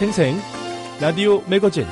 생생 라디오 매거진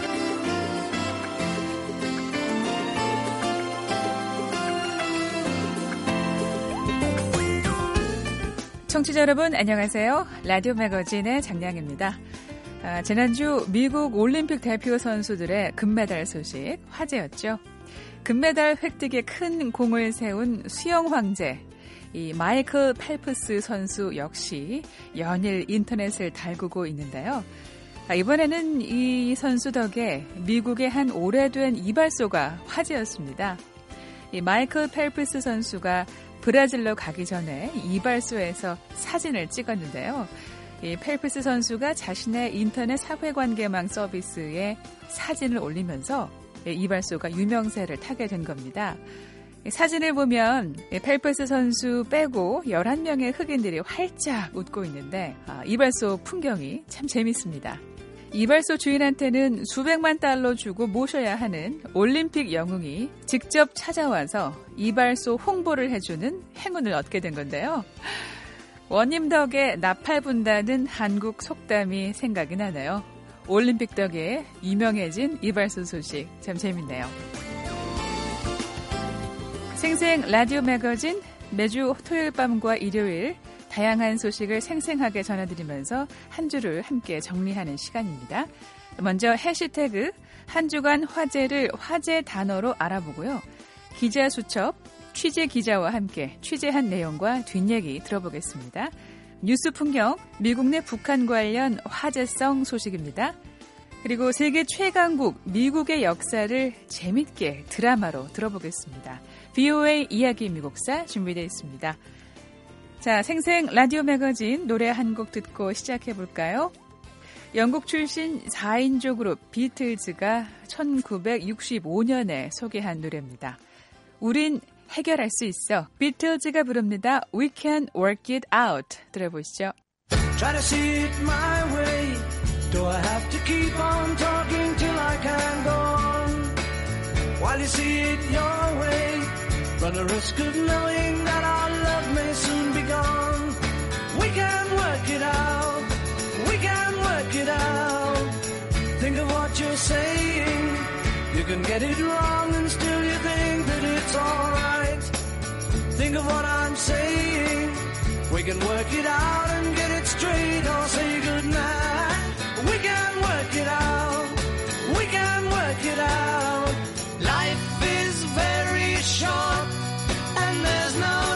청취자 여러분 안녕하세요. 라디오 매거진의 장량입니다. 지난주 미국 올림픽 대표 선수들의 금메달 소식 화제였죠. 금메달 획득에 큰 공을 세운 수영 황제 이 마이클 펠프스 선수 역시 연일 인터넷을 달구고 있는데요. 이번에는 이 선수 덕에 미국의 한 오래된 이발소가 화제였습니다. 이 마이클 펠프스 선수가 브라질로 가기 전에 이발소에서 사진을 찍었는데요. 이 펠프스 선수가 자신의 인터넷 사회관계망 서비스에 사진을 올리면서 이발소가 유명세를 타게 된 겁니다. 사진을 보면 펠프스 선수 빼고 11명의 흑인들이 활짝 웃고 있는데 이발소 풍경이 참 재밌습니다. 이발소 주인한테는 수백만 달러 주고 모셔야 하는 올림픽 영웅이 직접 찾아와서 이발소 홍보를 해주는 행운을 얻게 된 건데요. 원님 덕에 나팔 분다는 한국 속담이 생각이 나네요. 올림픽 덕에 유명해진 이발소 소식 참 재밌네요. 생생 라디오 매거진 매주 토요일 밤과 일요일 다양한 소식을 생생하게 전해드리면서 한 주를 함께 정리하는 시간입니다. 먼저 해시태그 한 주간 화제를 화제 단어로 알아보고요. 기자 수첩 취재 기자와 함께 취재한 내용과 뒷얘기 들어보겠습니다. 뉴스 풍경 미국 내 북한 관련 화제성 소식입니다. 그리고 세계 최강국 미국의 역사를 재밌게 드라마로 들어보겠습니다. VOA 이야기 미국사 준비되어 있습니다. 자, 생생 라디오 매거진 노래 한 곡 듣고 시작해볼까요? 영국 출신 4인조 그룹 비틀즈가 1965년에 소개한 노래입니다. 우린 해결할 수 있어. 비틀즈가 부릅니다. We can work it out. 들어보시죠. Try to see it my way. Do I have to keep on talking till I can go on? While you see it your way, run the risk of knowing that our love may soon be gone. We can work it out. We can work it out. Think of what you're saying. You can get it wrong and still you think that it's alright. Think of what I'm saying. We can work it out and get it straight or say goodnight. We can work it out. We can work it out. Life is very short and there's no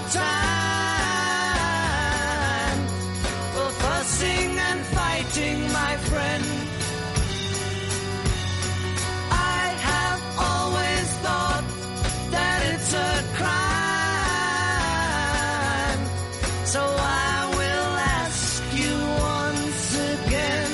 time for fussing and fighting, my friend. I have always thought that it's a crime, so I will ask you once again.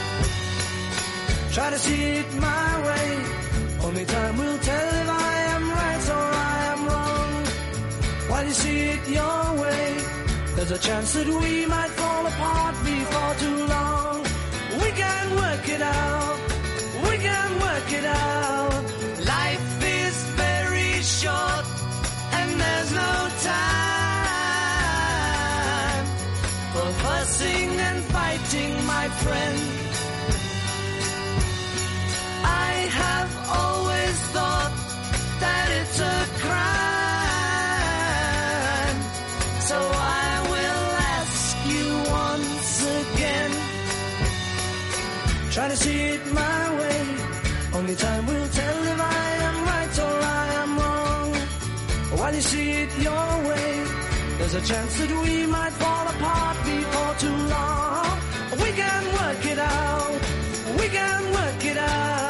Try to see it my way. Only time will tell if I am right or I am wrong. While you see it your way, there's a chance that we might fall apart before too long. We can work it out. We can work it out. Life is very short and there's no time for fussing and fighting, my friend. I have always thought that it's a crime, so I will ask you once again. Try to see it my way. Only time will tell if I am right or I am wrong. While you see it your way, there's a chance that we might fall apart before too long. We can work it out. We can work it out.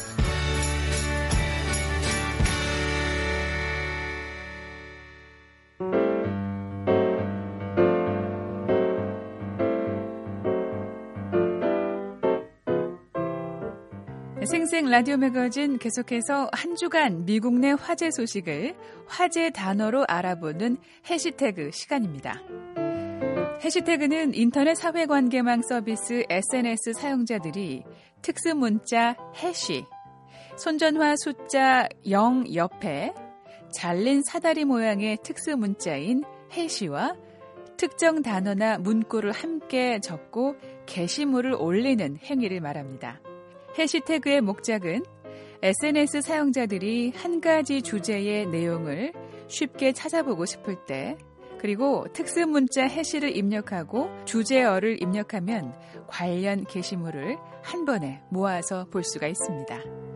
생생 라디오 매거진 계속해서 한 주간 미국 내 화제 소식을 화제 단어로 알아보는 해시태그 시간입니다. 해시태그는 인터넷 사회관계망 서비스 SNS 사용자들이 특수 문자 해시, 손전화 숫자 0 옆에 잘린 사다리 모양의 특수 문자인 해시와 특정 단어나 문구를 함께 적고 게시물을 올리는 행위를 말합니다. 해시태그의 목적은 SNS 사용자들이 한 가지 주제의 내용을 쉽게 찾아보고 싶을 때, 그리고 특수 문자 해시를 입력하고 주제어를 입력하면 관련 게시물을 한 번에 모아서 볼 수가 있습니다.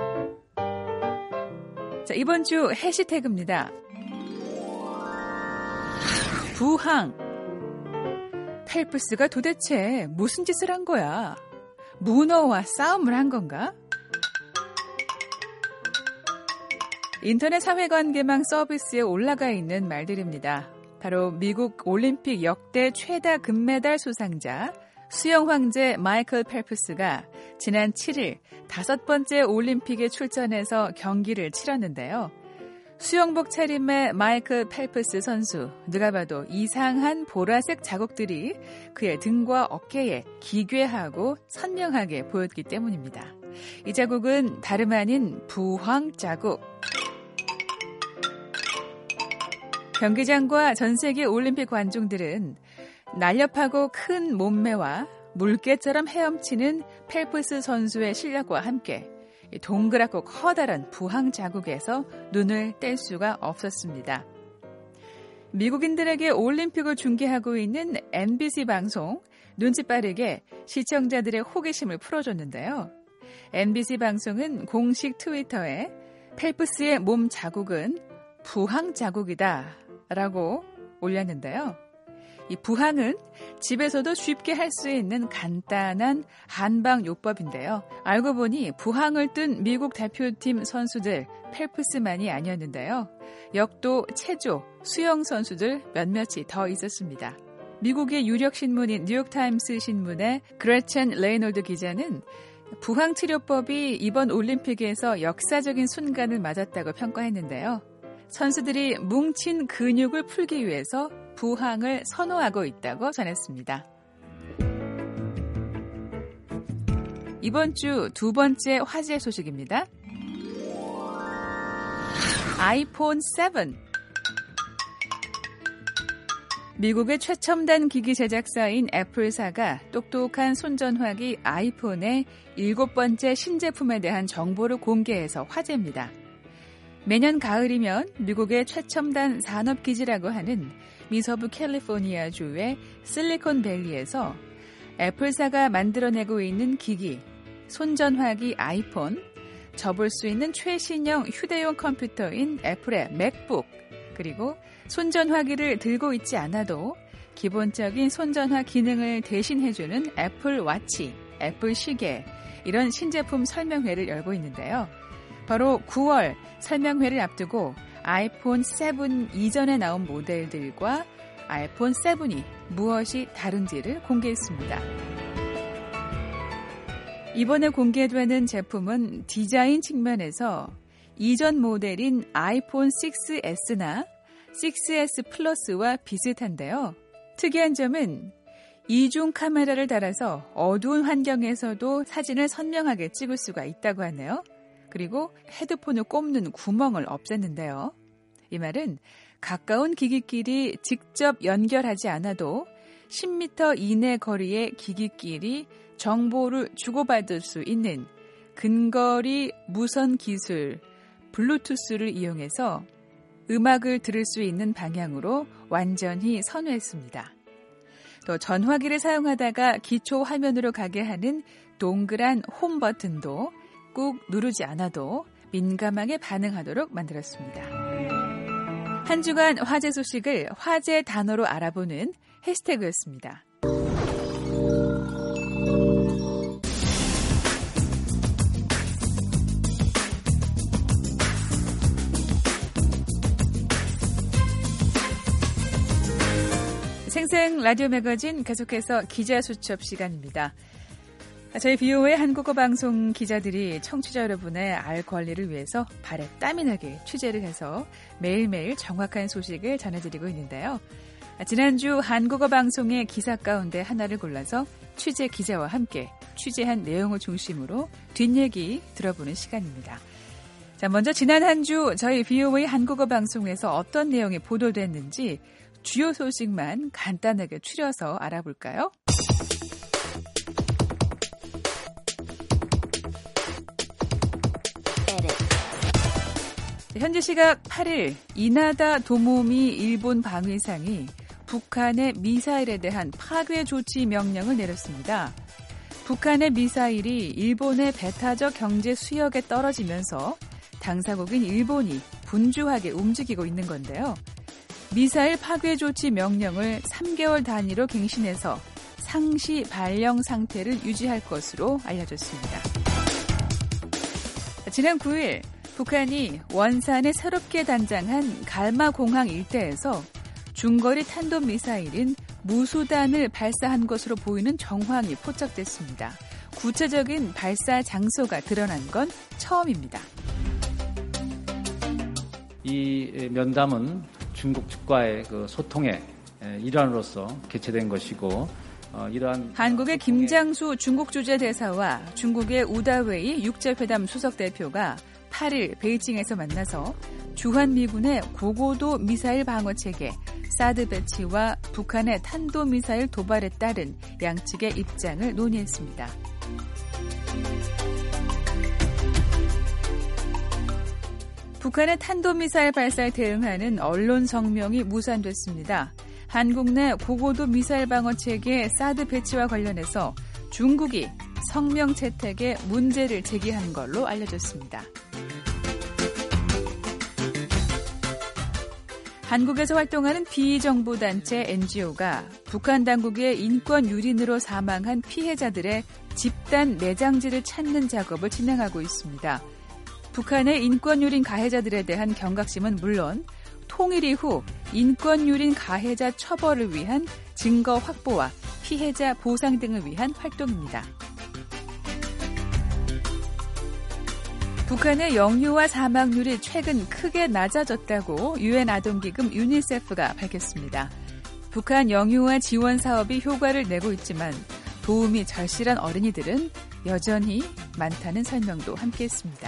자, 이번 주 해시태그입니다. 부항. 펠프스가 도대체 무슨 짓을 한 거야? 문어와 싸움을 한 건가? 인터넷 사회관계망 서비스에 올라가 있는 말들입니다. 바로 미국 올림픽 역대 최다 금메달 수상자 수영 황제 마이클 펠프스가 지난 7일 5번째 올림픽에 출전해서 경기를 치렀는데요. 수영복 차림의 마이클 펠프스 선수, 누가 봐도 이상한 보라색 자국들이 그의 등과 어깨에 기괴하고 선명하게 보였기 때문입니다. 이 자국은 다름 아닌 부황 자국. 경기장과 전 세계 올림픽 관중들은 날렵하고 큰 몸매와 물개처럼 헤엄치는 펠프스 선수의 실력과 함께 동그랗고 커다란 부항 자국에서 눈을 뗄 수가 없었습니다. 미국인들에게 올림픽을 중계하고 있는 MBC 방송, 눈치 빠르게 시청자들의 호기심을 풀어줬는데요. MBC 방송은 공식 트위터에 펠프스의 몸 자국은 부항 자국이다 라고 올렸는데요. 이 부항은 집에서도 쉽게 할 수 있는 간단한 한방 요법인데요. 알고 보니 부항을 뜬 미국 대표팀 선수들 펠프스만이 아니었는데요. 역도, 체조, 수영 선수들 몇몇이 더 있었습니다. 미국의 유력 신문인 뉴욕타임스 신문의 그레첸 레이놀드 기자는 부항 치료법이 이번 올림픽에서 역사적인 순간을 맞았다고 평가했는데요. 선수들이 뭉친 근육을 풀기 위해서 부항을 선호하고 있다고 전했습니다. 이번 주 두 번째 화제 소식입니다. 아이폰 7. 미국의 최첨단 기기 제작사인 애플사가 똑똑한 손전화기 아이폰의 7번째 신제품에 대한 정보를 공개해서 화제입니다. 매년 가을이면 미국의 최첨단 산업기지라고 하는 미서부 캘리포니아주의 실리콘밸리에서 애플사가 만들어내고 있는 기기, 손전화기 아이폰, 접을 수 있는 최신형 휴대용 컴퓨터인 애플의 맥북, 그리고 손전화기를 들고 있지 않아도 기본적인 손전화 기능을 대신해주는 애플 워치, 애플 시계, 이런 신제품 설명회를 열고 있는데요. 바로 9월 설명회를 앞두고 아이폰 7 이전에 나온 모델들과 아이폰 7이 무엇이 다른지를 공개했습니다. 이번에 공개되는 제품은 디자인 측면에서 이전 모델인 아이폰 6S나 6S 플러스와 비슷한데요. 특이한 점은 이중 카메라를 달아서 어두운 환경에서도 사진을 선명하게 찍을 수가 있다고 하네요. 그리고 헤드폰을 꼽는 구멍을 없앴는데요. 이 말은 가까운 기기끼리 직접 연결하지 않아도 10m 이내 거리의 기기끼리 정보를 주고받을 수 있는 근거리 무선 기술 블루투스를 이용해서 음악을 들을 수 있는 방향으로 완전히 선회했습니다. 또 전화기를 사용하다가 기초 화면으로 가게 하는 동그란 홈 버튼도 꾹 누르지 않아도 민감하게 반응하도록 만들었습니다. 한 주간 화제 소식을 화제 단어로 알아보는 해시태그였습니다. 생생 라디오 매거진 계속해서 기자 수첩 시간입니다. 저희 BO의 한국어 방송 기자들이 청취자 여러분의 알 권리를 위해서 발에 땀이 나게 취재를 해서 매일매일 정확한 소식을 전해드리고 있는데요. 지난주 한국어 방송의 기사 가운데 하나를 골라서 취재 기자와 함께 취재한 내용을 중심으로 뒷얘기 들어보는 시간입니다. 자, 먼저 지난 한 주 저희 BO의 한국어 방송에서 어떤 내용이 보도됐는지 주요 소식만 간단하게 추려서 알아볼까요? 현지 시각 8일 이나다 도모미 일본 방위상이 북한의 미사일에 대한 파괴 조치 명령을 내렸습니다. 북한의 미사일이 일본의 배타적 경제 수역에 떨어지면서 당사국인 일본이 분주하게 움직이고 있는 건데요. 미사일 파괴 조치 명령을 3개월 단위로 갱신해서 상시 발령 상태를 유지할 것으로 알려졌습니다. 지난 9일 북한이 원산에 새롭게 단장한 갈마공항 일대에서 중거리 탄도미사일인 무수단을 발사한 것으로 보이는 정황이 포착됐습니다. 구체적인 발사 장소가 드러난 건 처음입니다. 이 면담은 중국 측과의 그 소통의 일환으로서 개최된 것이고 이러한 한국의 김장수 중국 주재 대사와 중국의 우다웨이 육제회담 수석 대표가 8일 베이징에서 만나서 주한미군의 고고도 미사일 방어체계 사드 배치와 북한의 탄도미사일 도발에 따른 양측의 입장을 논의했습니다. 북한의 탄도미사일 발사에 대응하는 언론 성명이 무산됐습니다. 한국 내 고고도 미사일 방어체계 사드 배치와 관련해서 중국이 성명 채택에 문제를 제기한 걸로 알려졌습니다. 한국에서 활동하는 비정부단체 NGO가 북한 당국의 인권 유린으로 사망한 피해자들의 집단 매장지를 찾는 작업을 진행하고 있습니다. 북한의 인권 유린 가해자들에 대한 경각심은 물론 통일 이후 인권 유린 가해자 처벌을 위한 증거 확보와 피해자 보상 등을 위한 활동입니다. 북한의 영유아 사망률이 최근 크게 낮아졌다고 유엔 아동기금 유니세프가 밝혔습니다. 북한 영유아 지원 사업이 효과를 내고 있지만 도움이 절실한 어린이들은 여전히 많다는 설명도 함께했습니다.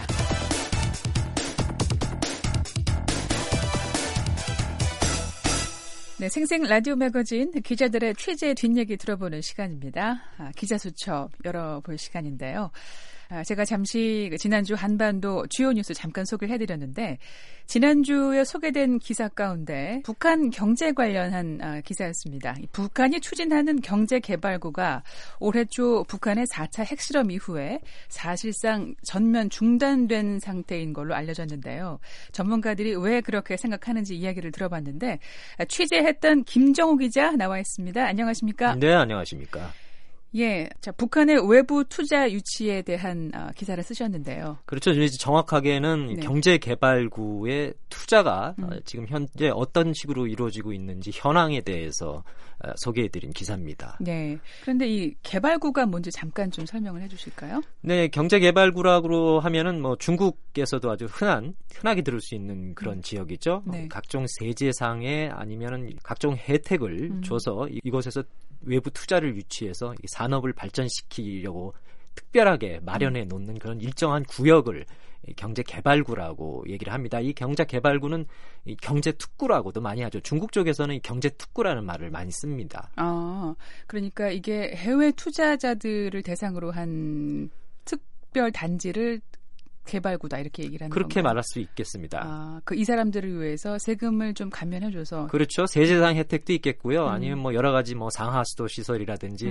네, 생생 라디오 매거진 기자들의 취재 뒷얘기 들어보는 시간입니다. 기자수첩 열어볼 시간인데요. 제가 잠시 지난주 한반도 주요 뉴스 잠깐 소개를 해드렸는데 지난주에 소개된 기사 가운데 북한 경제 관련한 기사였습니다. 북한이 추진하는 경제개발구가 올해 초 북한의 4차 핵실험 이후에 사실상 전면 중단된 상태인 걸로 알려졌는데요. 전문가들이 왜 그렇게 생각하는지 이야기를 들어봤는데 취재했던 김정우 기자 나와 있습니다. 안녕하십니까? 네, 안녕하십니까? 예, 자 북한의 외부 투자 유치에 대한 기사를 쓰셨는데요. 그렇죠. 이제 정확하게는 네. 경제개발구의 투자가 지금 현재 어떤 식으로 이루어지고 있는지 현황에 대해서 소개해드린 기사입니다. 네. 그런데 이 개발구가 뭔지 잠깐 좀 설명을 해주실까요? 네, 경제개발구라고 하면은 뭐 중국에서도 아주 흔하게 들을 수 있는 그런 지역이죠. 네. 각종 세제상에 아니면은 각종 혜택을 줘서 이곳에서 외부 투자를 유치해서 이 산업을 발전시키려고 특별하게 마련해 놓는 그런 일정한 구역을 경제개발구라고 얘기를 합니다. 이 경제개발구는 이 경제특구라고도 많이 하죠. 중국 쪽에서는 이 경제특구라는 말을 많이 씁니다. 그러니까 이게 해외 투자자들을 대상으로 한 특별 단지를 개발구다 이렇게 얘기를 하는 그렇게 건가요? 말할 수 있겠습니다. 이 사람들을 위해서 세금을 좀 감면해줘서 그렇죠. 세제상 혜택도 있겠고요. 아니면 뭐 여러 가지 뭐 상하수도 시설이라든지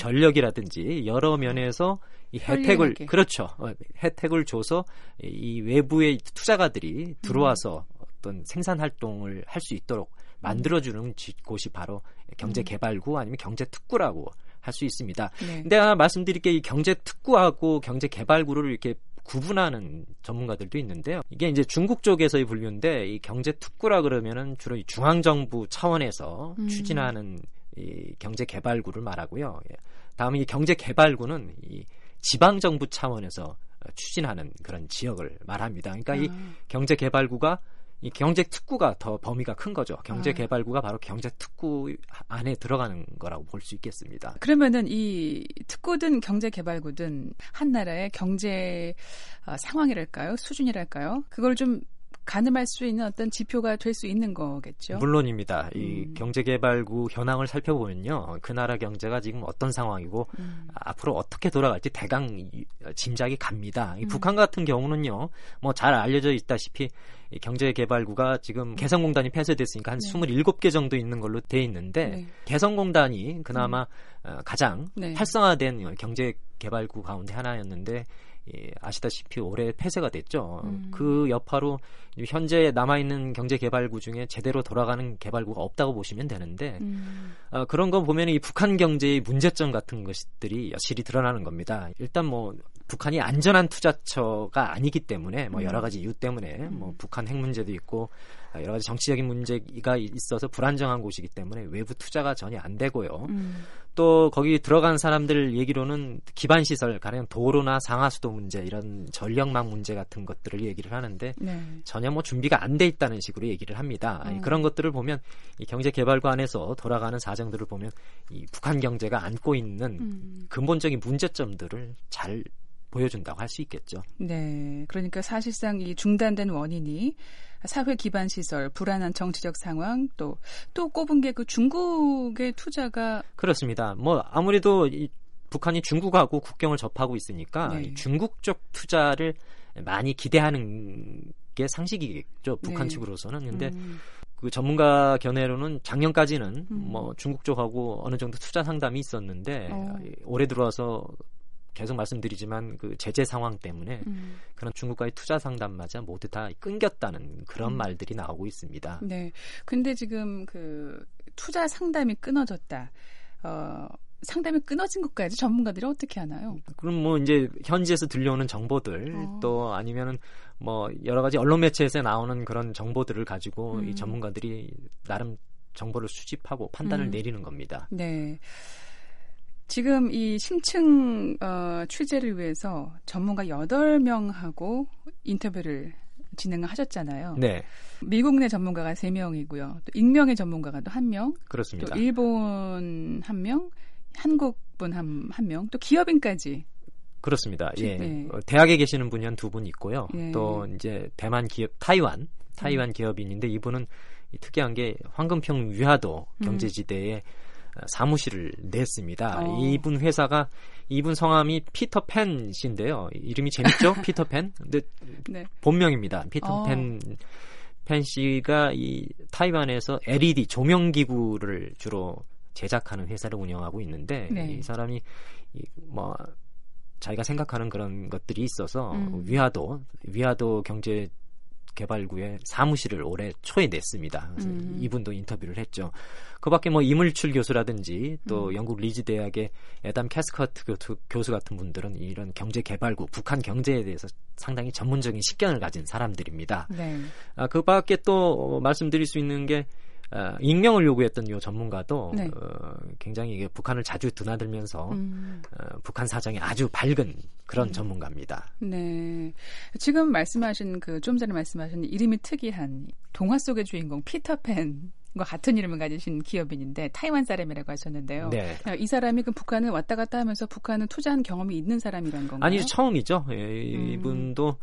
전력이라든지 여러 면에서 이 혜택을 그렇죠. 혜택을 줘서 이 외부의 투자가들이 들어와서 어떤 생산 활동을 할 수 있도록 만들어주는 곳이 바로 경제개발구 아니면 경제특구라고 할 수 있습니다. 네. 근데 하나 말씀드릴 게 이 경제특구하고 경제개발구를 이렇게 구분하는 전문가들도 있는데요. 이게 이제 중국 쪽에서의 분류인데 이 경제특구라 그러면은 주로 이 중앙정부 차원에서 추진하는 이 경제개발구를 말하고요. 다음에 이 경제개발구는 이 지방정부 차원에서 추진하는 그런 지역을 말합니다. 그러니까 이 경제개발구가 이 경제특구가 더 범위가 큰 거죠. 경제개발구가 바로 경제특구 안에 들어가는 거라고 볼 수 있겠습니다. 그러면은 이 특구든 경제개발구든 한 나라의 경제 상황이랄까요? 수준이랄까요? 그걸 좀 가늠할 수 있는 어떤 지표가 될 수 있는 거겠죠. 물론입니다. 이 경제개발구 현황을 살펴보면요. 그 나라 경제가 지금 어떤 상황이고 앞으로 어떻게 돌아갈지 대강 짐작이 갑니다. 이 북한 같은 경우는요. 뭐 잘 알려져 있다시피 이 경제개발구가 지금 개성공단이 폐쇄됐으니까 한 27개 정도 있는 걸로 돼 있는데 개성공단이 그나마 가장 활성화된 경제개발구 가운데 하나였는데 아시다시피 올해 폐쇄가 됐죠. 그 여파로 현재 남아있는 경제개발구 중에 제대로 돌아가는 개발구가 없다고 보시면 되는데 그런 거 보면 이 북한 경제의 문제점 같은 것들이 여실히 드러나는 겁니다. 일단 뭐 북한이 안전한 투자처가 아니기 때문에 뭐 여러 가지 이유 때문에 뭐 북한 핵 문제도 있고 여러 가지 정치적인 문제가 있어서 불안정한 곳이기 때문에 외부 투자가 전혀 안 되고요. 또 거기 들어간 사람들 얘기로는 기반시설, 가령 도로나 상하수도 문제 이런 전력망 문제 같은 것들을 얘기를 하는데 전혀 뭐 준비가 안 돼 있다는 식으로 얘기를 합니다. 그런 것들을 보면 이 경제개발구 안에서 돌아가는 사정들을 보면 이 북한 경제가 안고 있는 근본적인 문제점들을 잘 보여준다고 할 수 있겠죠. 네, 그러니까 사실상 이 중단된 원인이 사회 기반 시설, 불안한 정치적 상황, 또 꼽은 게 그 중국의 투자가 그렇습니다. 뭐 아무래도 이 북한이 중국하고 국경을 접하고 있으니까 중국 쪽 투자를 많이 기대하는 게 상식이겠죠. 북한 측으로서는. 근데 그 전문가 견해로는 작년까지는 뭐 중국 쪽하고 어느 정도 투자 상담이 있었는데 올해 들어와서 계속 말씀드리지만 그 제재 상황 때문에 그런 중국과의 투자 상담마저 모두 다 끊겼다는 그런 말들이 나오고 있습니다. 네. 근데 지금 그 투자 상담이 끊어졌다. 상담이 끊어진 것까지 전문가들이 어떻게 하나요? 그럼 뭐 이제 현지에서 들려오는 정보들 또 아니면은 뭐 여러 가지 언론 매체에서 나오는 그런 정보들을 가지고 이 전문가들이 나름 정보를 수집하고 판단을 내리는 겁니다. 네. 지금 이 심층 취재를 위해서 전문가 8명하고 인터뷰를 진행을 하셨잖아요. 네. 미국 내 전문가가 3명이고요. 또 익명의 전문가가 또 1명. 그렇습니다. 또 일본 1명, 한국분 1명, 또 기업인까지. 그렇습니다. 예. 대학에 계시는 분이 한 2분 있고요. 또 이제 대만 기업 타이완 기업인인데 이분은 특이한 게 황금평 위화도 경제지대에 사무실을 냈습니다. 이분 회사가 이분 성함이 피터 팬 씨인데요. 이름이 재밌죠? 피터 팬. 근데 본명입니다. 피터 팬 씨가 이 타이완에서 LED 조명 기구를 주로 제작하는 회사를 운영하고 있는데 이 사람이 뭐 자기가 생각하는 그런 것들이 있어서 위화도 경제 개발구에 사무실을 올해 초에 냈습니다. 그래서 이분도 인터뷰를 했죠. 그 밖에 뭐 이물출 교수라든지 또 영국 리즈 대학의 에담 캐스커트 교수 같은 분들은 이런 경제개발구, 북한 경제에 대해서 상당히 전문적인 식견을 가진 사람들입니다. 그 밖에 또 말씀드릴 수 있는 게 익명을 요구했던 이 전문가도 굉장히 북한을 자주 드나들면서 북한 사정이 아주 밝은 그런 전문가입니다. 네, 지금 말씀하신 좀 전에 말씀하신 이름이 특이한 동화 속의 주인공 피터팬과 같은 이름을 가지신 기업인인데 타이완 사람이라고 하셨는데요. 이 사람이 북한을 왔다 갔다 하면서 북한은 투자한 경험이 있는 사람이란 건가요? 아니죠, 처음이죠. 이분도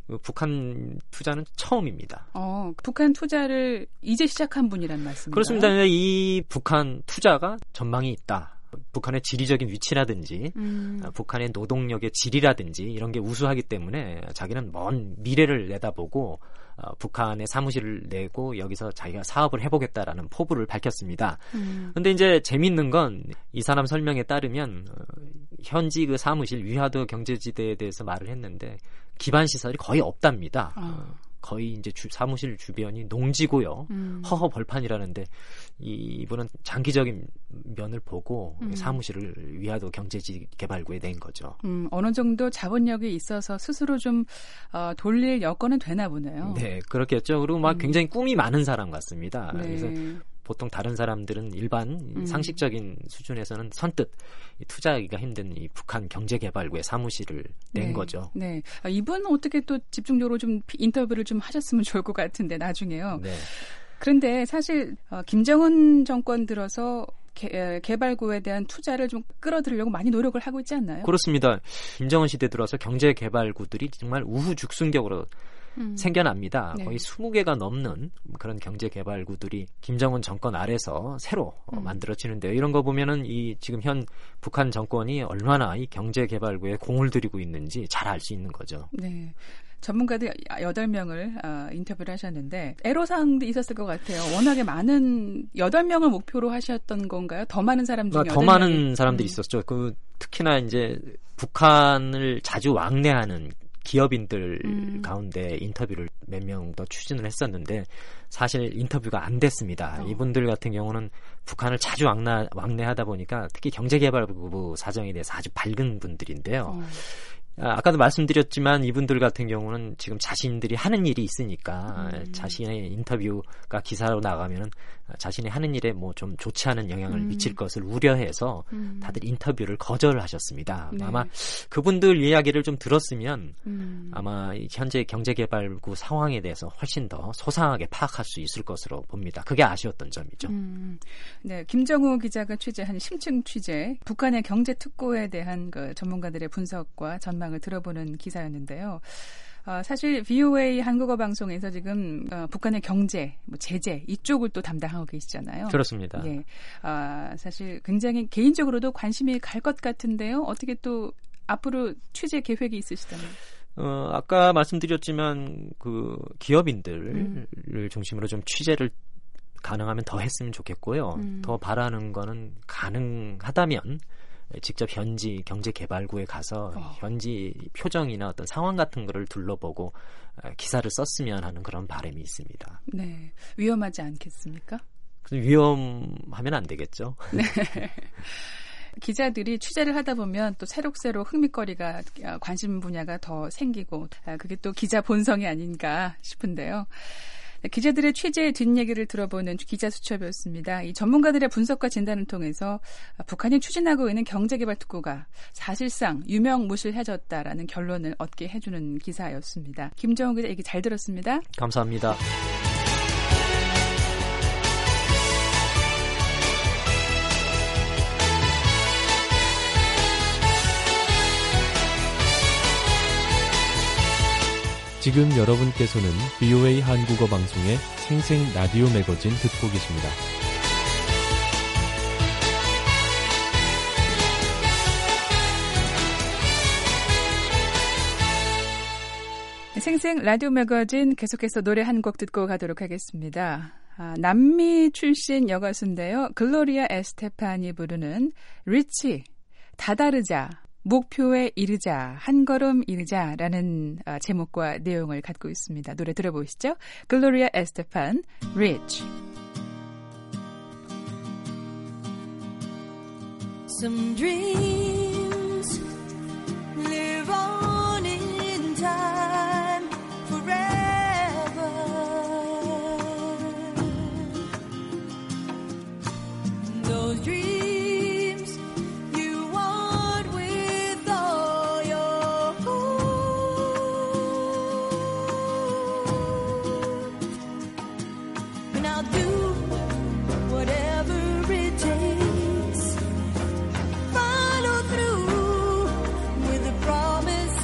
북한 투자는 처음입니다. 북한 투자를 이제 시작한 분이란 말씀인가요? 그렇습니다. 이 북한 투자가 전망이 있다. 북한의 지리적인 위치라든지 북한의 노동력의 질이라든지 이런 게 우수하기 때문에 자기는 먼 미래를 내다보고 북한에 사무실을 내고 여기서 자기가 사업을 해보겠다라는 포부를 밝혔습니다. 그런데 이제 재밌는 건 이 사람 설명에 따르면 현지 그 사무실 위화도 경제지대에 대해서 말을 했는데 기반 시설이 거의 없답니다. 거의 이제 사무실 주변이 농지고요. 허허 벌판이라는데 이분은 장기적인 면을 보고 사무실을 위화도 경제지 개발구에 낸 거죠. 어느 정도 자본력이 있어서 스스로 좀 돌릴 여건은 되나 보네요. 네, 그렇겠죠. 그리고 막 굉장히 꿈이 많은 사람 같습니다. 그래서 보통 다른 사람들은 일반 상식적인 수준에서는 선뜻 투자하기가 힘든 이 북한 경제개발구의 사무실을 낸 거죠. 네, 이분 어떻게 또 집중적으로 좀 인터뷰를 좀 하셨으면 좋을 것 같은데 나중에요. 그런데 사실 김정은 정권 들어서 개발구에 대한 투자를 좀 끌어들이려고 많이 노력을 하고 있지 않나요? 그렇습니다. 김정은 시대 들어서 경제개발구들이 정말 우후죽순격으로 생겨납니다. 네. 거의 20개가 넘는 그런 경제개발구들이 김정은 정권 아래서 새로 만들어지는데요. 이런 거 보면은 이 지금 현 북한 정권이 얼마나 이 경제개발구에 공을 들이고 있는지 잘 알 수 있는 거죠. 네. 전문가들 8명을 인터뷰를 하셨는데 애로사항도 있었을 것 같아요. 워낙에 많은 8명을 목표로 하셨던 건가요? 더 많은 사람 중에 더 많은 사람들이 있었죠. 그 특히나 이제 북한을 자주 왕래하는 기업인들 가운데 인터뷰를 몇 명 더 추진을 했었는데 사실 인터뷰가 안 됐습니다. 이분들 같은 경우는 북한을 자주 왕래하다 보니까 특히 경제개발부 사정에 대해서 아주 밝은 분들인데요. 아까도 말씀드렸지만 이분들 같은 경우는 지금 자신들이 하는 일이 있으니까 자신의 인터뷰가 기사로 나가면 자신이 하는 일에 뭐 좀 좋지 않은 영향을 미칠 것을 우려해서 다들 인터뷰를 거절하셨습니다. 네. 아마 그분들 이야기를 좀 들었으면 아마 현재 경제개발구 상황에 대해서 훨씬 더 소상하게 파악할 수 있을 것으로 봅니다. 그게 아쉬웠던 점이죠. 네, 김정우 기자가 취재한 심층 취재, 북한의 경제 특구에 대한 그 전문가들의 분석과 전망을 들어보는 기사였는데요. 사실 VOA 한국어 방송에서 지금 북한의 경제, 뭐 제재 이쪽을 또 담당하고 계시잖아요. 그렇습니다. 네, 사실 굉장히 개인적으로도 관심이 갈 것 같은데요. 어떻게 또 앞으로 취재 계획이 있으시다면? 아까 말씀드렸지만 그 기업인들을 중심으로 좀 취재를 가능하면 더 했으면 좋겠고요. 더 바라는 거는 가능하다면 직접 현지 경제개발구에 가서 현지 표정이나 어떤 상황 같은 거를 둘러보고 기사를 썼으면 하는 그런 바람이 있습니다. 네, 위험하지 않겠습니까? 위험하면 안 되겠죠. 네. 기자들이 취재를 하다 보면 또 새록새록 흥미거리가 관심 분야가 더 생기고 그게 또 기자 본성이 아닌가 싶은데요. 기자들의 취재의 뒷얘기를 들어보는 기자수첩이었습니다. 이 전문가들의 분석과 진단을 통해서 북한이 추진하고 있는 경제개발 특구가 사실상 유명무실해졌다라는 결론을 얻게 해주는 기사였습니다. 김정우 기자 얘기 잘 들었습니다. 감사합니다. 지금 여러분께서는 VOA 한국어 방송의 생생 라디오 매거진 듣고 계십니다. 생생 라디오 매거진 계속해서 노래 한 곡 듣고 가도록 하겠습니다. 남미 출신 여가수인데요. 글로리아 에스테판이 부르는 리치, 다다르자, 목표에 이르자, 한 걸음 이르자라는 제목과 내용을 갖고 있습니다. 노래 들어보시죠. 글로리아 에스테판, Rich. Some dreams live on in time forever. Those dreams you want with all your heart. And I'll do whatever it takes. Follow through with the promise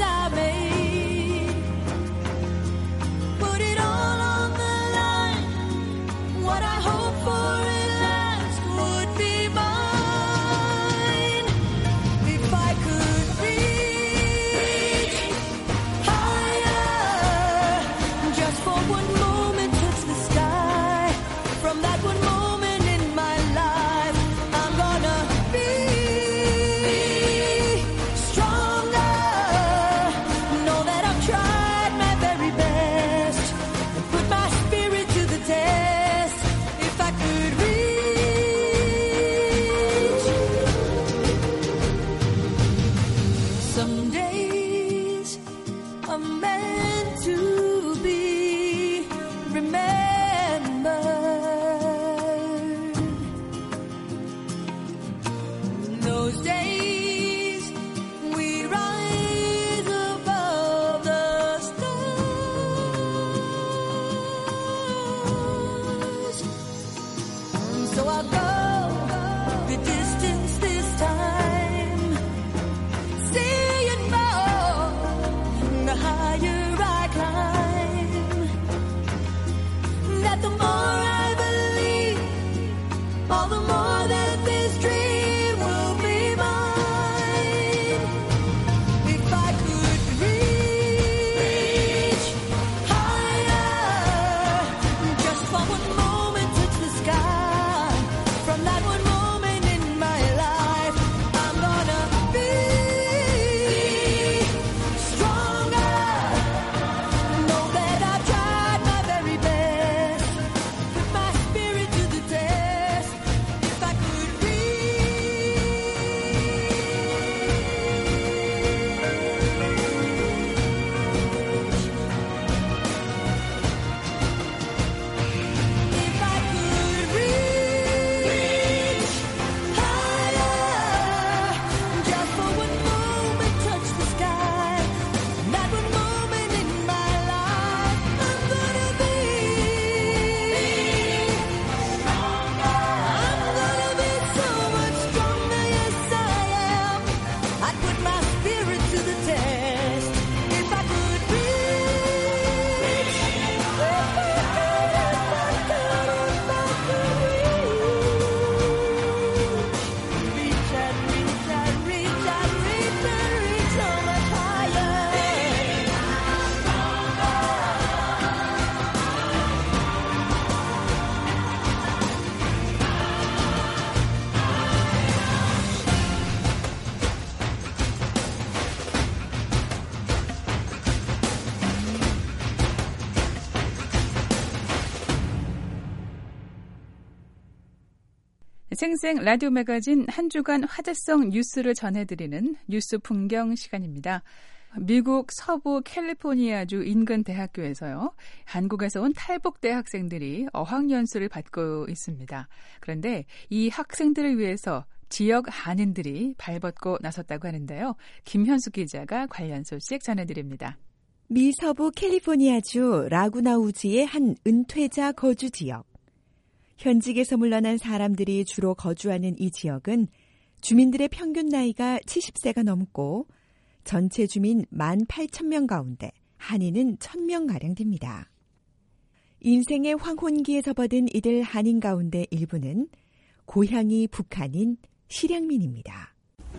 생생 라디오 매거진 한 주간 화제성 뉴스를 전해드리는 뉴스 풍경 시간입니다. 미국 서부 캘리포니아주 인근 대학교에서요, 한국에서 온 탈북 대학생들이 어학연수를 받고 있습니다. 그런데 이 학생들을 위해서 지역 한인들이 발벗고 나섰다고 하는데요. 김현숙 기자가 관련 소식 전해드립니다. 미 서부 캘리포니아주 라구나우즈의 한 은퇴자 거주 지역. 현직에서 물러난 사람들이 주로 거주하는 이 지역은 주민들의 평균 나이가 70세가 넘고 전체 주민 18,000명 가운데 한인은 1,000명가량 됩니다. 인생의 황혼기에 접어든 이들 한인 가운데 일부는 고향이 북한인 실향민입니다.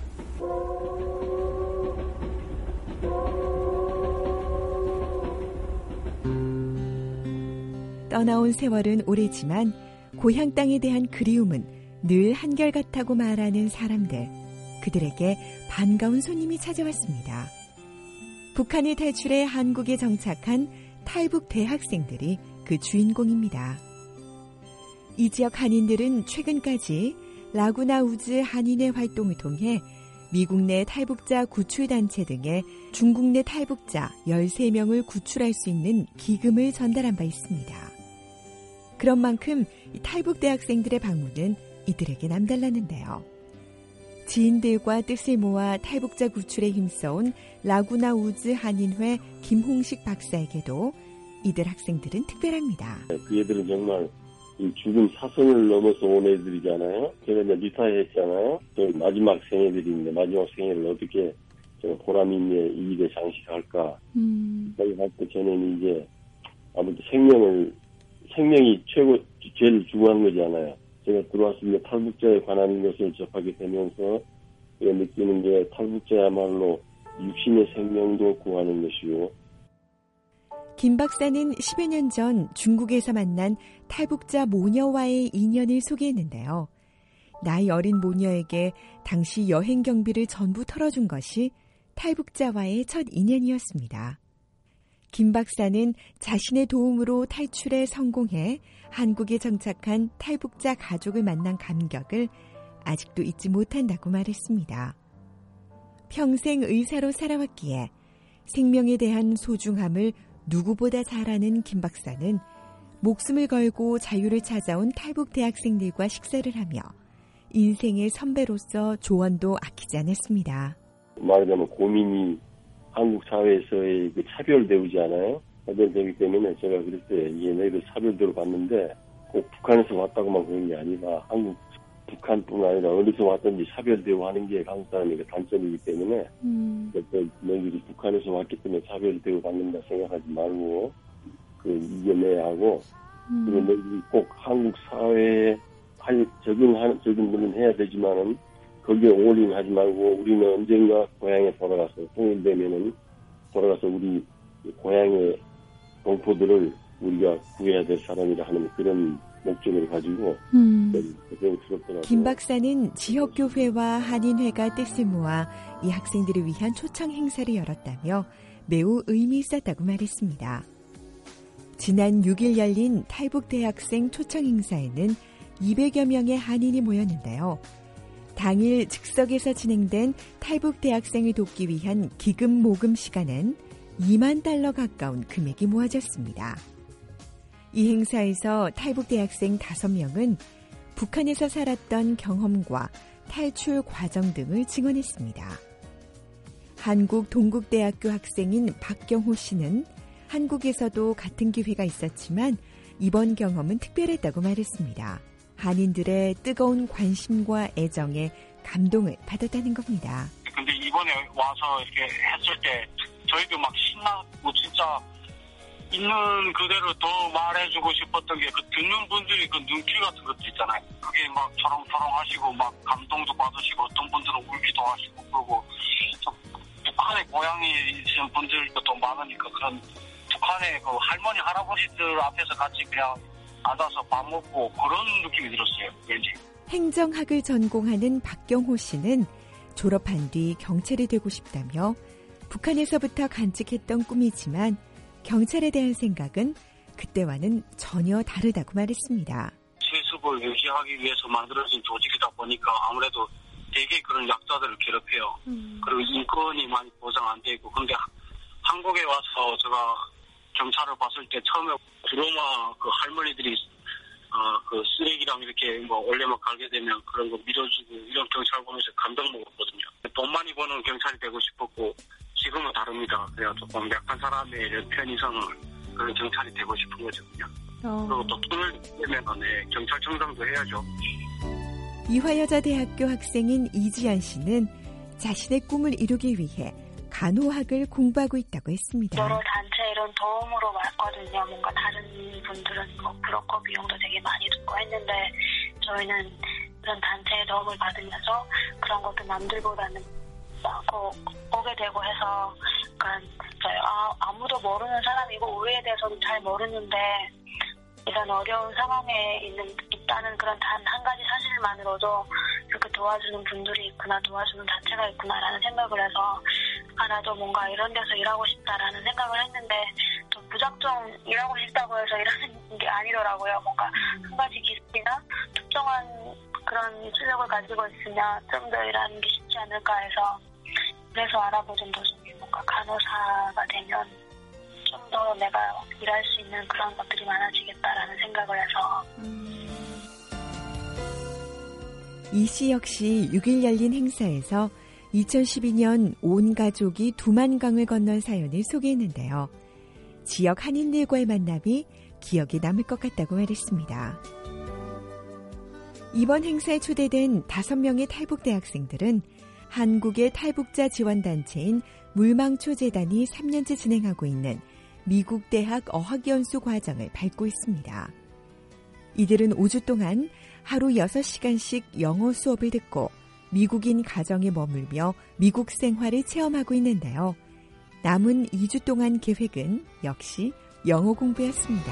떠나온 세월은 오래지만 고향 땅에 대한 그리움은 늘 한결같다고 말하는 사람들. 그들에게 반가운 손님이 찾아왔습니다. 북한을 탈출해 한국에 정착한 탈북 대학생들이 그 주인공입니다. 이 지역 한인들은 최근까지 라구나우즈 한인회 활동을 통해 미국 내 탈북자 구출단체 등의 중국 내 탈북자 13명을 구출할 수 있는 기금을 전달한 바 있습니다. 그런 만큼 이 탈북 대학생들의 방문은 이들에게 남달랐는데요. 지인들과 뜻을 모아 탈북자 구출에 힘써온 라구나우즈 한인회 김홍식 박사에게도 이들 학생들은 특별합니다. 그 애들은 정말 이 죽음 사선을 넘어서 온 애들이잖아요. 제가 이제 리타이어했잖아요. 마지막 생애들인데 마지막 생애를 어떻게 보람 있게 이 일에 장식할까. 할 때 저는 이제 아무튼 생명이 제일 중요한 거잖아요. 제가 들어왔을 때 탈북자에 관한 것을 접하게 되면서 느끼는 게 탈북자야말로 육신의 생명도 구하는 것이고. 김 박사는 10여 년 전 중국에서 만난 탈북자 모녀와의 인연을 소개했는데요. 나이 어린 모녀에게 당시 여행 경비를 전부 털어준 것이 탈북자와의 첫 인연이었습니다. 김 박사는 자신의 도움으로 탈출에 성공해 한국에 정착한 탈북자 가족을 만난 감격을 아직도 잊지 못한다고 말했습니다. 평생 의사로 살아왔기에 생명에 대한 소중함을 누구보다 잘 아는 김 박사는 목숨을 걸고 자유를 찾아온 탈북 대학생들과 식사를 하며 인생의 선배로서 조언도 아끼지 않았습니다. 말하자면 고민이 한국 사회에서의 그 차별 대우지 않아요? 차별되기 때문에 제가 그럴 때 이게 너희들 차별대로 봤는데 꼭 북한에서 왔다고만 그런 게 아니라 북한뿐 아니라 어디서 왔든지 차별 대우하는 게 한국 사람의 단점이기 때문에 너희들이 북한에서 왔기 때문에 차별 대우 받는다 생각하지 말고 이겨내야 하고 그리고 너희들이 꼭 한국 사회에 적응은 해야 되지만은 거기에 올인하지 말고 우리는 언젠가 고향에 돌아가서 통일되면은 돌아가서 우리 고향의 동포들을 우리가 구해야 될 사람이라 하는 그런 목적을 가지고 김 박사는 지역교회와 한인회가 뜻을 모아 이 학생들을 위한 초청 행사를 열었다며 매우 의미 있었다고 말했습니다. 지난 6일 열린 탈북 대학생 초청 행사에는 200여 명의 한인이 모였는데요. 당일 즉석에서 진행된 탈북 대학생을 돕기 위한 기금 모금 시간엔 $2만 가까운 금액이 모아졌습니다. 이 행사에서 탈북 대학생 5명은 북한에서 살았던 경험과 탈출 과정 등을 증언했습니다. 한국 동국대학교 학생인 박경호 씨는 한국에서도 같은 기회가 있었지만 이번 경험은 특별했다고 말했습니다. 한인들의 뜨거운 관심과 애정에 감동을 받았다는 겁니다. 근데 이번에 와서 이렇게 했을 때 저희도 막 신나고 진짜 있는 그대로 더 말해주고 싶었던 게 그 듣는 분들이 그 눈길 같은 것도 있잖아요. 그게 막 초롱초롱 하시고 막 감동도 받으시고 어떤 분들은 울기도 하시고 그러고 북한에 고향이 있는 분들도 더 많으니까 그런 북한의 그 할머니 할아버지들 앞에서 같이 그냥 앉아서 밥 먹고 그런 느낌이 들었어요. 왠지. 행정학을 전공하는 박경호 씨는 졸업한 뒤 경찰이 되고 싶다며 북한에서부터 간직했던 꿈이지만 경찰에 대한 생각은 그때와는 전혀 다르다고 말했습니다. 세습을 탈북을 유지하기 위해서 만들어진 조직이다 보니까 아무래도 되게 그런 약자들을 괴롭혀요. 그리고 인권이 많이 보장 안 되고. 근데 한국에 와서 제가 경찰을 봤을 때 처음에 드로마 그 할머니들이 그 쓰레기랑 이렇게 뭐 원래만 갈게 되면 그런 거 밀어주고 이런 경찰 보면서 감동 먹었거든요. 돈 많이 버는 경찰이 되고 싶었고 지금은 다릅니다. 그래서 조금 약한 사람의 편의성을 그런 경찰이 되고 싶은 거거든요. 그리고 또 돈을 내면 경찰청장도 해야죠. 이화여자대학교 학생인 이지연 씨는 자신의 꿈을 이루기 위해 간호학을 공부하고 있다고 했습니다. 여러 단체 이런 도움으로 왔거든요. 뭔가 다른 분들은 뭐 브로커 비용도 되게 많이 듣고 했는데 저희는 그런 단체의 도움을 받으면서 그런 것도 남들보다는 많고 오게 되고 해서 약간 아무도 모르는 사람이고 우리에 대해서는 잘 모르는데 이런 어려운 상황에 있다는 그런 단 한 가지 사실만으로도 이렇게 도와주는 분들이 있구나, 도와주는 단체가 있구나라는 생각을 해서 나도 뭔가 이런 데서 일하고 싶다라는 생각을 했는데 또 무작정 일하고 싶다고 해서 일하는 게 아니더라고요. 뭔가 한 가지 기술이나 특정한 그런 실력을 가지고 있으면 좀 더 일하는 게 쉽지 않을까 해서 그래서 알아보던 도중에 뭔가 간호사가 되면 좀 더 내가 일할 수 있는 그런 것들이 많아지겠다라는 생각을 해서 이 씨 역시 6일 열린 행사에서 2012년 온 가족이 두만강을 건넌 사연을 소개했는데요. 지역 한인들과의 만남이 기억에 남을 것 같다고 말했습니다. 이번 행사에 초대된 5명의 탈북 대학생들은 한국의 탈북자 지원단체인 물망초재단이 3년째 진행하고 있는 미국 대학 어학연수 과정을 밟고 있습니다. 이들은 5주 동안 하루 6시간씩 영어 수업을 듣고 미국인 가정에 머물며 미국 생활을 체험하고 있는데요. 남은 2주 동안 계획은 역시 영어 공부였습니다.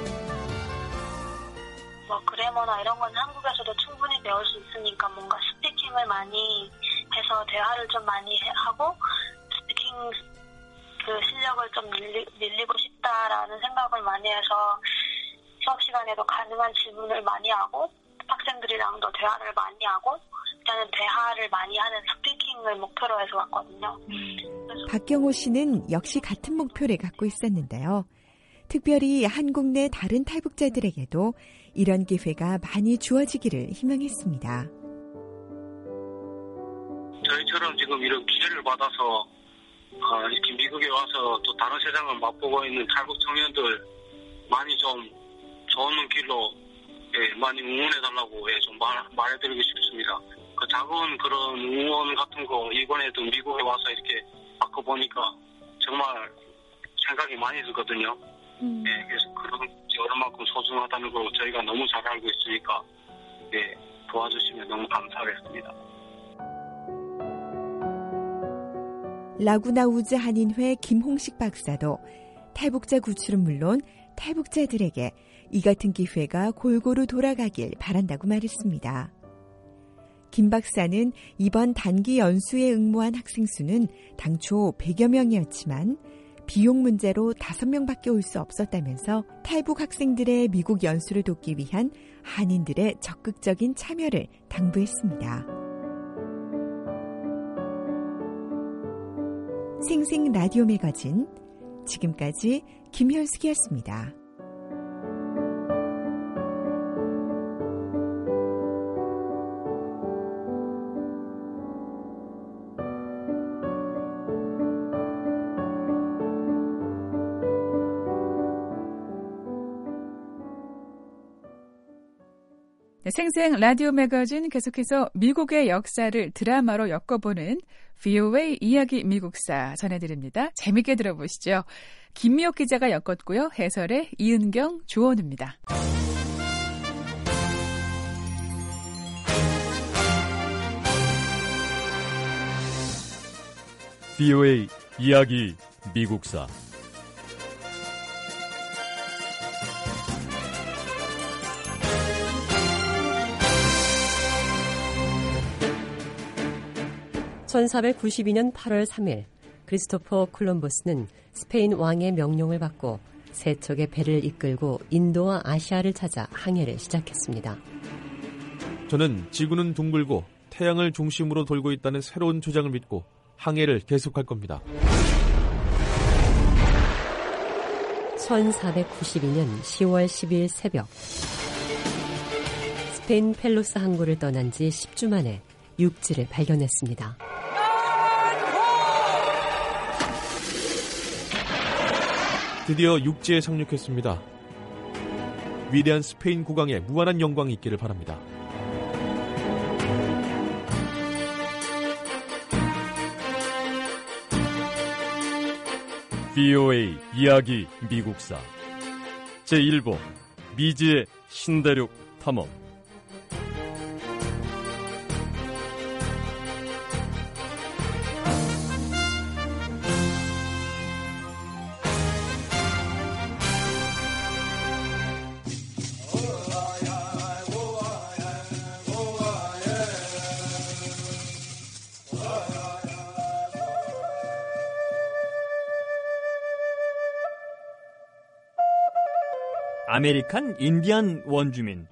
뭐 그래머나 이런 건 한국에서도 충분히 배울 수 있으니까 뭔가 스피킹을 많이 해서 대화를 좀 많이 하고 스피킹 그 실력을 좀 늘리고 싶다라는 생각을 많이 해서 수업 시간에도 가능한 질문을 많이 하고 학생들이랑도 대화를 많이 하고 일단은 대화를 많이 하는 스피킹을 목표로 해서 왔거든요. 박경호 씨는 역시 같은 목표를 갖고 있었는데요. 특별히 한국 내 다른 탈북자들에게도 이런 기회가 많이 주어지기를 희망했습니다. 저희처럼 지금 이런 기회를 받아서 이렇게 미국에 와서 또 다른 세상을 맛보고 있는 탈북 청년들 많이 좀 좋은 길로 많이 응원해달라고 좀 말해드리고 싶습니다. 그 작은 그런 응원 같은 거 이번에도 미국에 와서 이렇게 받고 보니까 정말 생각이 많이 들거든요. 그래서 그런 얼마만큼 소중하다는 걸 저희가 너무 잘 알고 있으니까 도와주시면 너무 감사하겠습니다. 라구나우즈 한인회 김홍식 박사도 탈북자 구출은 물론 탈북자들에게 이 같은 기회가 골고루 돌아가길 바란다고 말했습니다. 김 박사는 이번 단기 연수에 응모한 학생 수는 당초 100여 명이었지만 비용 문제로 5명밖에 올 수 없었다면서 탈북 학생들의 미국 연수를 돕기 위한 한인들의 적극적인 참여를 당부했습니다. 생생 라디오 매거진 지금까지 김현숙이었습니다. 생생 라디오 매거진 계속해서 미국의 역사를 드라마로 엮어보는 VOA 이야기 미국사 전해드립니다. 재밌게 들어보시죠. 김미옥 기자가 엮었고요. 해설의 이은경, 조원우입니다. VOA 이야기 미국사 (1492년 8월 3일) 크리스토퍼 콜럼버스는 스페인 왕의 명령을 받고 세 척의 배를 이끌고 인도와 아시아를 찾아 항해를 시작했습니다. 저는 지구는 둥글고 태양을 중심으로 돌고 있다는 새로운 주장을 믿고 항해를 계속할 겁니다. 1492년 10월 10일 새벽, 스페인 펠로스 항구를 떠난 지 10주 만에 육지를 발견했습니다. 드디어 육지에 상륙했습니다. 위대한 스페인 국왕에 무한한 영광이 있기를 바랍니다. VOA 이야기 미국사 제1부 미지의 신대륙 탐험. 아메리칸 인디언 원주민.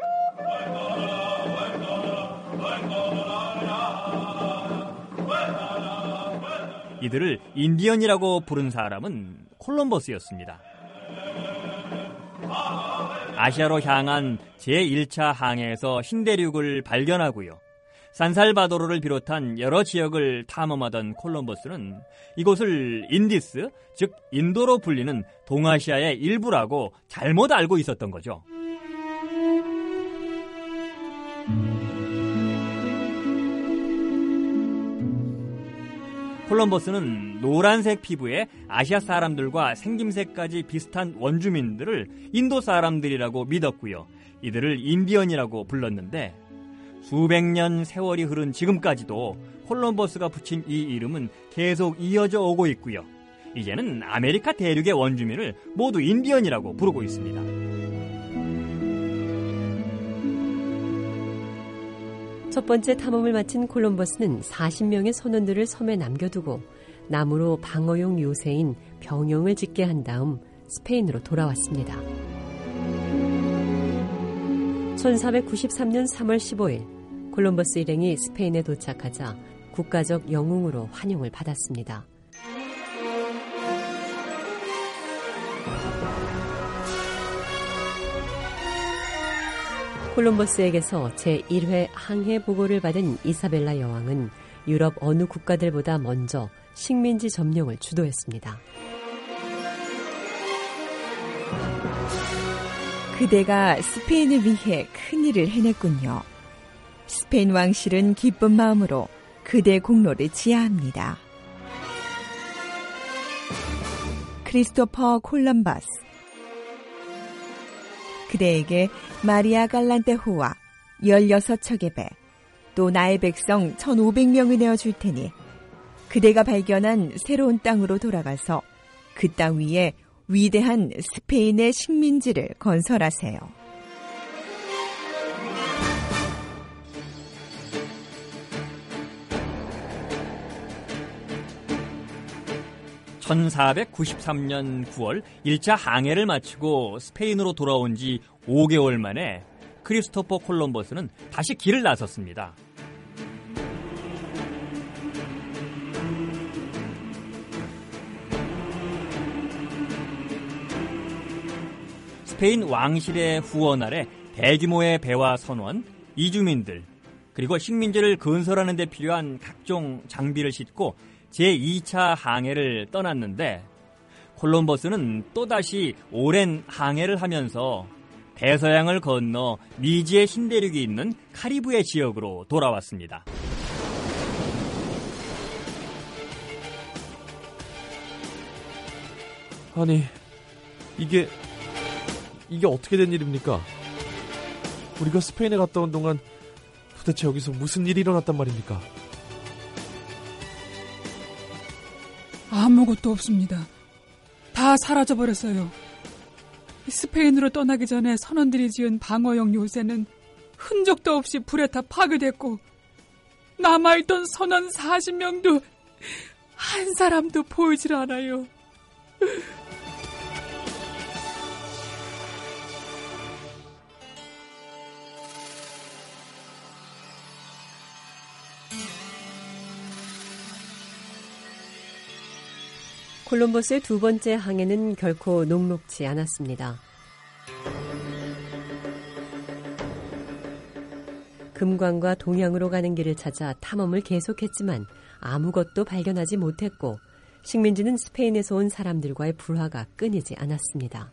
이들을 인디언이라고 부른 사람은 콜럼버스였습니다. 아시아로 향한 제1차 항해에서 신대륙을 발견하고요. 산살바도르를 비롯한 여러 지역을 탐험하던 콜럼버스는 이곳을 인디스, 즉 인도로 불리는 동아시아의 일부라고 잘못 알고 있었던 거죠. 콜럼버스는 노란색 피부에 아시아 사람들과 생김새까지 비슷한 원주민들을 인도 사람들이라고 믿었고요. 이들을 인디언이라고 불렀는데 수백 년 세월이 흐른 지금까지도 콜럼버스가 붙인 이 이름은 계속 이어져 오고 있고요. 이제는 아메리카 대륙의 원주민을 모두 인디언이라고 부르고 있습니다. 첫 번째 탐험을 마친 콜럼버스는 40명의 선원들을 섬에 남겨두고 나무로 방어용 요새인 병용을 짓게 한 다음 스페인으로 돌아왔습니다. 1493년 3월 15일 콜럼버스 일행이 스페인에 도착하자 국가적 영웅으로 환영을 받았습니다. 콜럼버스에게서 제1회 항해 보고를 받은 이사벨라 여왕은 유럽 어느 국가들보다 먼저 식민지 점령을 주도했습니다. 그대가 스페인을 위해 큰일을 해냈군요. 스페인 왕실은 기쁜 마음으로 그대 공로를 지하합니다. 크리스토퍼 콜럼버스. 그대에게 마리아 갈란테호와 16척의 배, 또 나의 백성 1,500명을 내어줄 테니 그대가 발견한 새로운 땅으로 돌아가서 그 땅 위에 위대한 스페인의 식민지를 건설하세요. (1493년 9월) 1차 항해를 마치고 스페인으로 돌아온 지 5개월 만에 크리스토퍼 콜럼버스는 다시 길을 나섰습니다. 스페인 왕실의 후원 아래 대규모의 배와 선원, 이주민들, 그리고 식민지를 건설하는 데 필요한 각종 장비를 싣고 제2차 항해를 떠났는데 콜럼버스는 또다시 오랜 항해를 하면서 대서양을 건너 미지의 신대륙이 있는 카리브해 지역으로 돌아왔습니다. 아니, 이게 어떻게 된 일입니까? 우리가 스페인에 갔다 온 동안 도대체 여기서 무슨 일이 일어났단 말입니까? 아무것도 없습니다. 다 사라져버렸어요. 스페인으로 떠나기 전에 선원들이 지은 방어용 요새는 흔적도 없이 불에 다 파괴됐고 남아있던 선원 40명도 한 사람도 보이질 않아요. 콜럼버스의 두 번째 항해는 결코 녹록지 않았습니다. 금광과 동양으로 가는 길을 찾아 탐험을 계속했지만 아무것도 발견하지 못했고 식민지는 스페인에서 온 사람들과의 불화가 끊이지 않았습니다.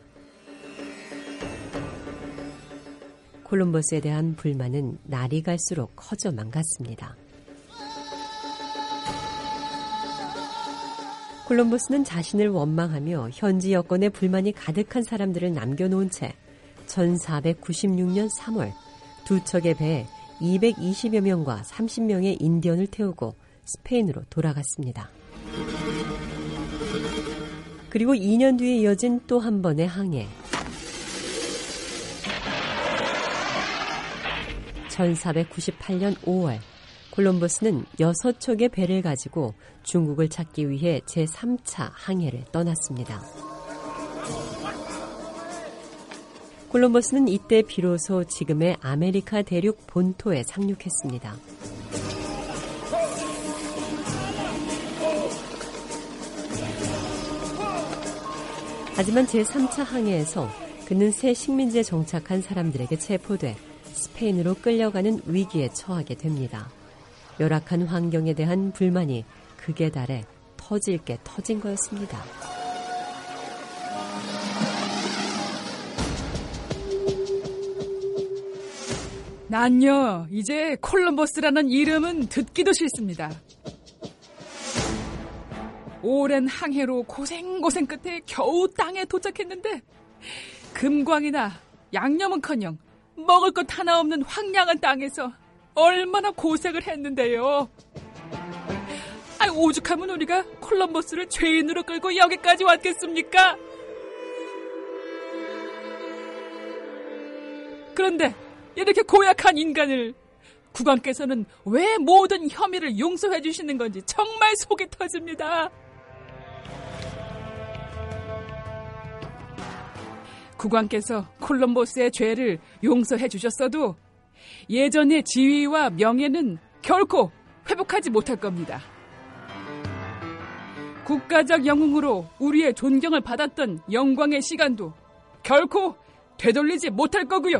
콜럼버스에 대한 불만은 날이 갈수록 커져만 갔습니다. 콜럼버스는 자신을 원망하며 현지 여건에 불만이 가득한 사람들을 남겨놓은 채 1496년 3월 두 척의 배에 220여 명과 30명의 인디언을 태우고 스페인으로 돌아갔습니다. 그리고 2년 뒤에 이어진 또 한 번의 항해. 1498년 5월 콜럼버스는 6척의 배를 가지고 중국을 찾기 위해 제3차 항해를 떠났습니다. 콜럼버스는 이때 비로소 지금의 아메리카 대륙 본토에 상륙했습니다. 하지만 제3차 항해에서 그는 새 식민지에 정착한 사람들에게 체포돼 스페인으로 끌려가는 위기에 처하게 됩니다. 열악한 환경에 대한 불만이 극에 달해 터질 게 터진 거였습니다. 난요, 이제 콜럼버스라는 이름은 듣기도 싫습니다. 오랜 항해로 고생 끝에 겨우 땅에 도착했는데 금광이나 양념은커녕 먹을 것 하나 없는 황량한 땅에서 얼마나 고생을 했는데요. 오죽하면 우리가 콜럼버스를 죄인으로 끌고 여기까지 왔겠습니까? 그런데 이렇게 고약한 인간을 국왕께서는 왜 모든 혐의를 용서해 주시는 건지 정말 속이 터집니다. 국왕께서 콜럼버스의 죄를 용서해 주셨어도 예전의 지위와 명예는 결코 회복하지 못할 겁니다. 국가적 영웅으로 우리의 존경을 받았던 영광의 시간도 결코 되돌리지 못할 거고요.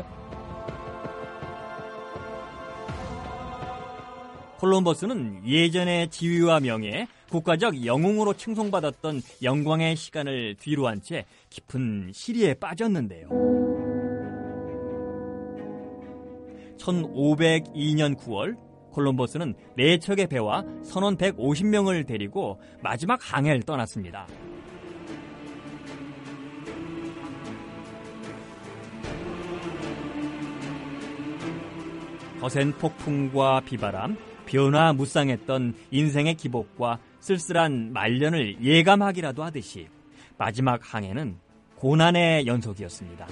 콜럼버스는 예전의 지위와 명예, 국가적 영웅으로 칭송받았던 영광의 시간을 뒤로 한 채 깊은 시리에 빠졌는데요. 1502년 9월 콜럼버스는 4척의 배와 선원 150명을 데리고 마지막 항해를 떠났습니다. 거센 폭풍과 비바람, 변화무쌍했던 인생의 기복과 쓸쓸한 말년을 예감하기라도 하듯이 마지막 항해는 고난의 연속이었습니다.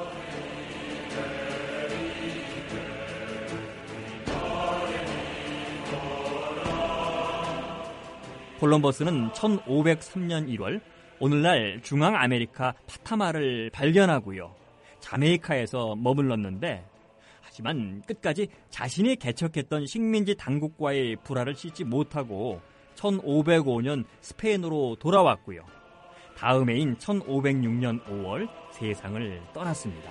콜럼버스는 1503년 1월 오늘날 중앙아메리카 파타마를 발견하고요. 자메이카에서 머물렀는데 하지만 끝까지 자신이 개척했던 식민지 당국과의 불화를 씻지 못하고 1505년 스페인으로 돌아왔고요. 다음 해인 1506년 5월 세상을 떠났습니다.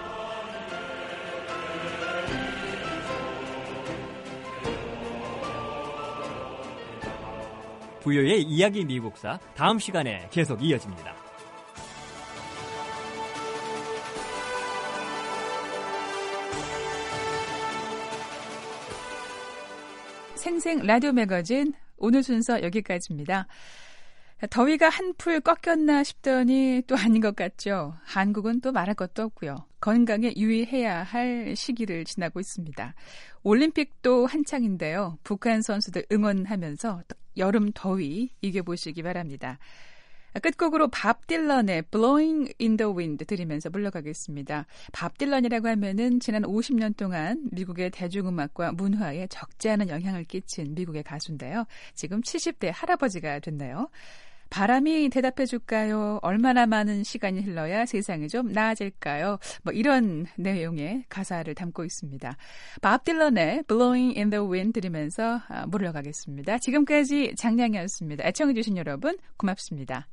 부여의 이야기 미국사 다음 시간에 계속 이어집니다. 생생 라디오 매거진 오늘 순서 여기까지입니다. 더위가 한풀 꺾였나 싶더니 또 아닌 것 같죠. 한국은 또 말할 것도 없고요. 건강에 유의해야 할 시기를 지나고 있습니다. 올림픽도 한창인데요. 북한 선수들 응원하면서 여름 더위 이겨보시기 바랍니다. 끝곡으로 밥 딜런의 Blowing in the Wind 들으면서 물러가겠습니다. 밥 딜런이라고 하면은 지난 50년 동안 미국의 대중음악과 문화에 적지 않은 영향을 끼친 미국의 가수인데요. 지금 70대 할아버지가 됐네요. 바람이 대답해 줄까요? 얼마나 많은 시간이 흘러야 세상이 좀 나아질까요? 뭐 이런 내용의 가사를 담고 있습니다. 밥 딜런의 Blowing in the Wind 들으면서 물러가겠습니다. 지금까지 장량이었습니다. 애청해 주신 여러분 고맙습니다.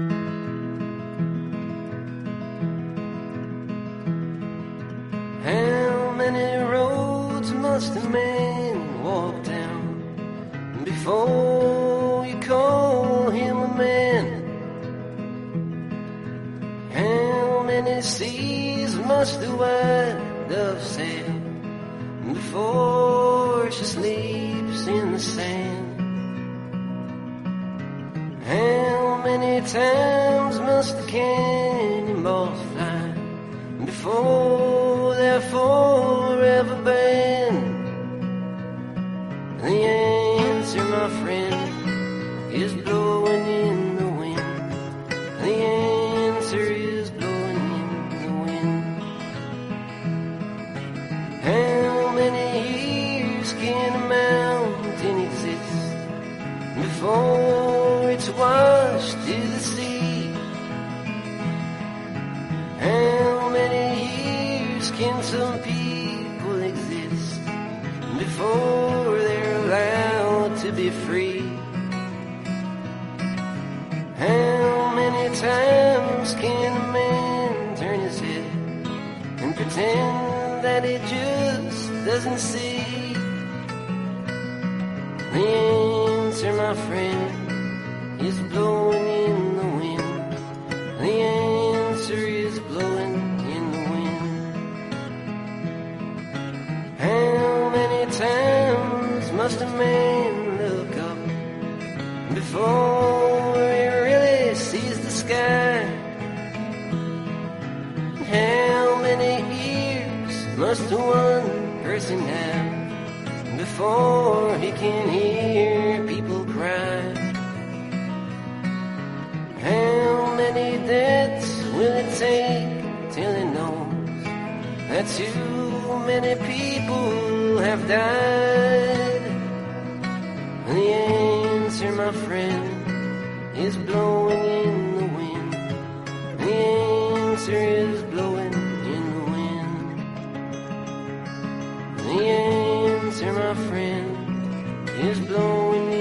How many roads must a man walk down before you call him a man? How many seas must the white dove sail before she sleeps in the sand? How many times must the cannonballs fly before they're forever banned? The answer, my friend, is blowing in the wind. The answer is blowing in the wind. How many years can a mountain exist before it's washed to the sea? How many years can some people exist before they're allowed to be free? How many times can a man turn his head and pretend that he just doesn't see? The answer, my friend, is blowing in the wind. The answer is blowing in the wind. How many times must a man look up before he really sees the sky? How many ears must one person have before he can hear people cry? How many deaths will it take till he knows that too many people have died? The answer, my friend, is blowing in the wind. The answer is blowing in the wind. The answer, my friend, is blowing in the wind.